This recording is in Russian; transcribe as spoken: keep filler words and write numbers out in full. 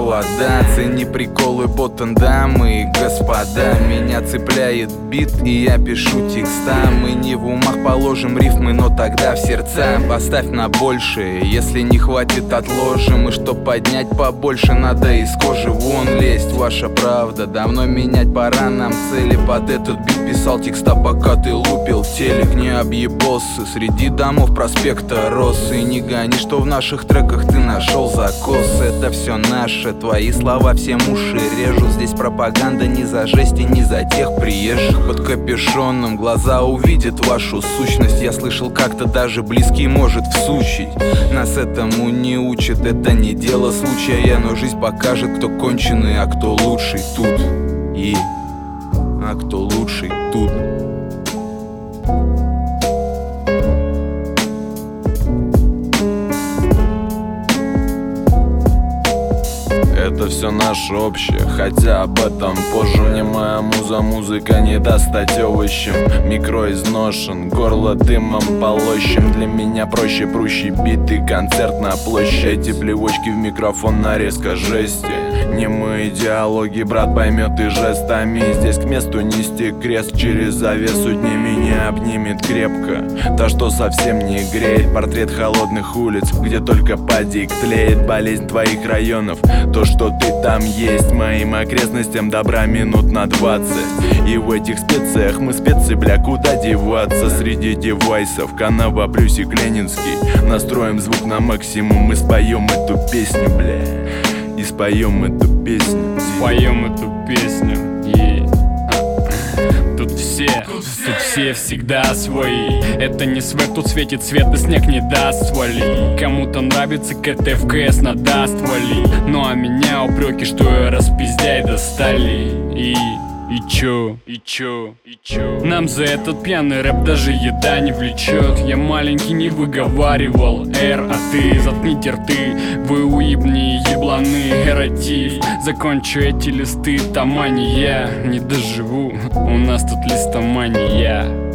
провода. Цени приколы, ботан, дамы и господа. Меня цепляет бит, и я пишу текста. Мы не в умах положим рифмы, но тогда в сердца. Поставь на большее, если не хватит, отложим. И чтоб поднять побольше, надо из кожи вон лезть. Ваша правда, давно менять пора нам цели. Под этот бит писал текста, пока ты лупил телек. Не объебосы, среди домов проспекта рос. И не гони, что в наших треках ты нашел закос. Это все наше, твои слова всем уши режут. Здесь пропаганда не за жести, не за тех приезжих. Под капюшоном глаза увидят вашу сущность. Я слышал, как-то даже близкий может всучить. Нас этому не учат, это не дело случая. Но жизнь покажет, кто конченый, а кто лучший тут. И... а кто лучший тут. Это все наше общее, хотя об этом позже. Мне моя муза, музыка не даст стать овощем. Микро изношен, горло дымом полощем. Для меня проще прущий биты, концерт на площади. Плевочки в микрофон, нарезка жести. Немые диалоги, брат поймет и жестами. Здесь к месту нести крест через завесу дней. Меня обнимет крепко то, что совсем не греет. Портрет холодных улиц, где только падик тлеет. Болезнь твоих районов, то, что ты там есть. Моим окрестностям добра минут на двадцать. И в этих специях мы специи, бля, куда деваться? Среди девайсов канава, плюсик ленинский. Настроим звук на максимум и споем эту песню, бля. И споем эту песню. Споем эту песню, yeah. Тут все, тут все всегда свои. Это не свет, тут светит свет, и снег не даст свали. Кому-то нравится КТ в КС надаст вали. Ну а меня упреки, что я распиздяй достали. И... И чё, и чё, и чё? Нам за этот пьяный рэп даже еда не влечет. Я маленький не выговаривал R, а ты заткните рты. Вы уебни, ебланы, эротив. Закончу эти листы, томания. Не доживу, у нас тут листомания.